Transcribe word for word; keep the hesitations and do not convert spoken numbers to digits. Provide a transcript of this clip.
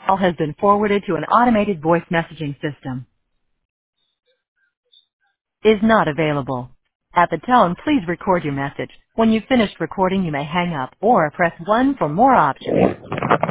Call has been forwarded to an automated voice messaging system. Is not available. At the tone, please record your message. When you've finished recording, you may hang up or press one for more options.